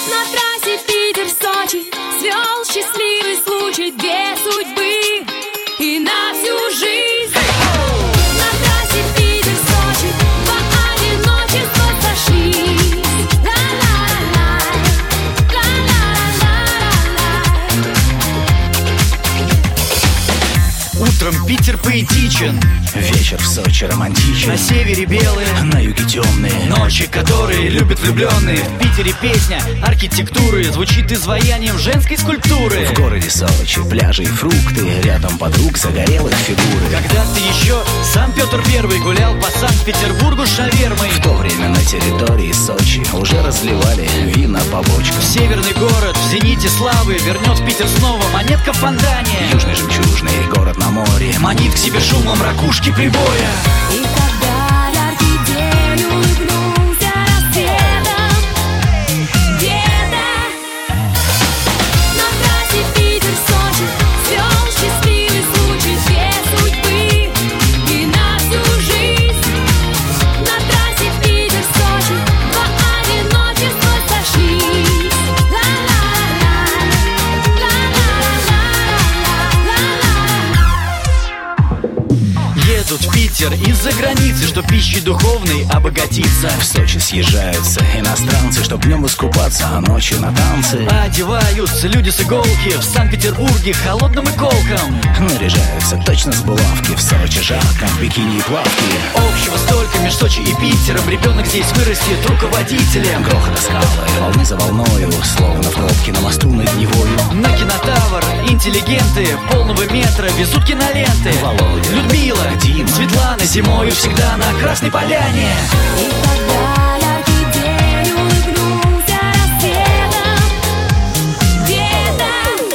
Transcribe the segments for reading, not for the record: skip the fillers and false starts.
На трассе Питер-Сочи свел счастливый случай две судьбы и на всю жизнь. На трассе Питер-Сочи по одиночеству сошлись. Утром Питер поэтичен, вечер в Сочи романтичен. на севере белые, на юге темные ночи, которые любят влюбленные. В Питере песня архитектуры звучит изваянием женской скульптуры. В городе Сочи пляжи и фрукты, рядом подруг загорелых фигуры. Когда-то еще сам Петр Первый гулял по Санкт-Петербургу с шавермой. В то время на территории Сочи уже разливали вина по бочкам. Северный город в зените славы вернет в Питер снова монетка в фонтане. Южный жемчужный город на море Манит к себе шумом ракушки прибоя. И когда яркий день улыбнулся рассветом, где-то на трассе Питер-Сочи свел счастливый случай две судьбы и на всю жизнь. На трассе Питер-Сочи по одиночеству сошлись. Едут в Питер из-за границы, чтоб пищей духовной обогатиться. В Сочи съезжаются иностранцы, чтоб днем искупаться, а ночью на танцы. Одеваются люди с иголки в Санкт-Петербурге холодным и колком. Наряжаются точно с булавки, в Сочи жарко, в бикини и плавки. Общего столько между Сочи и Питером, ребенок здесь вырастет руководителем. Грохот скалы, волны за волною, словно в пробке на мосту над Невою. На кинотавр интеллигенты полного метра везут киноленты. Володя, Людмила, Дима, Светлана зимою всегда на Красной Поляне. И когда яркий день улыбнулся рассветом, где-то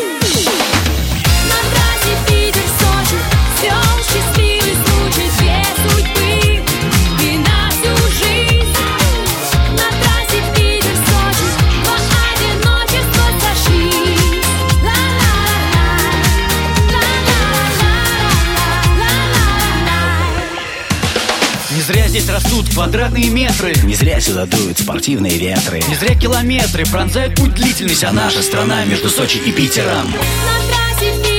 на трассе Питер-Сочи свел счастливый случай две судьбы и на всю жизнь. На трассе Питер-Сочи по одиночеству сошлись. Не зря здесь растут квадратные метры. не зря сюда дуют спортивные ветры. Не зря километры пронзают путь длительность, а наша страна между Сочи и Питером. На трассе